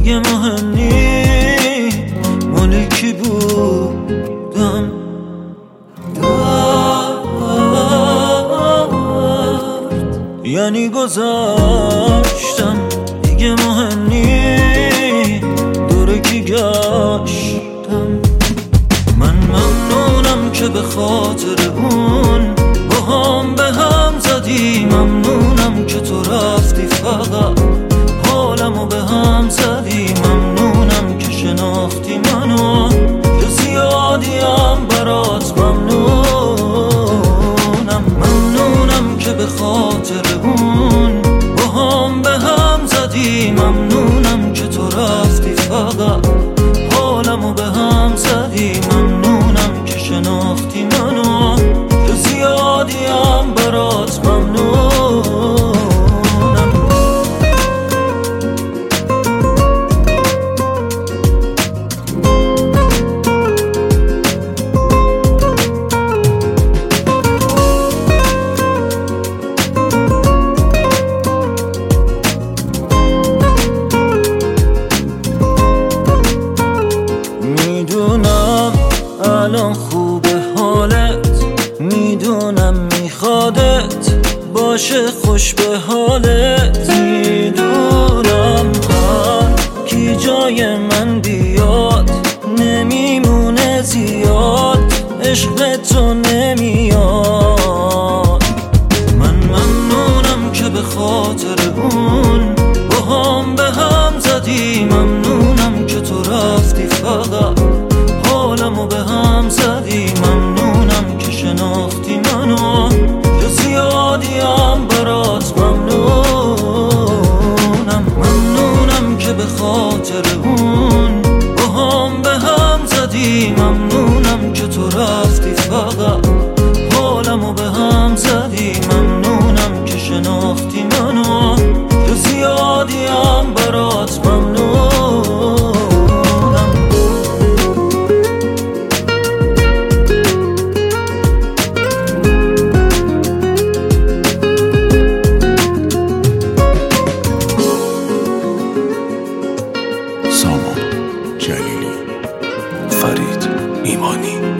دیگه مهم نی مال کی بودم. یعنی گذاشتم دیگه مهم نی دور کی گشتم. من ممنونم که به خاطر اون با هم به هم زدی، ممنونم که تو رفتی فقط حالمو به هم زدی، ممنونم که شناختی منو که زیادیم برات ممنونم. ممنونم که به خاطر اون با هم به هم زدی، ممنونم که تو رفتی فقط حالمو به هم زدی، ممنونم که شناختی منو که زیادیم برات ممنونم. میدونم الان خوبه حالت، میدونم میخوادت باشه خوش به حالت، میدونم هر کی جای من بیاد نمیمونه زیاد، عشق تو نمیاد. من ممنونم که به خاطر اون با هم به هم زدی، ممنونم که تو رفتی فقط حالمو به هم زدی، ممنونم که شناختی منو که زیادیم برات ممنونم. ممنونم که به خاطر اون با هم به هم زدی، ممنونم که تو رفتی فقط حالمو به هم زدی، ممنونم که شناختی منو که زیادیم برات ممنونم. سامان جلیلی، فرید ایمانی.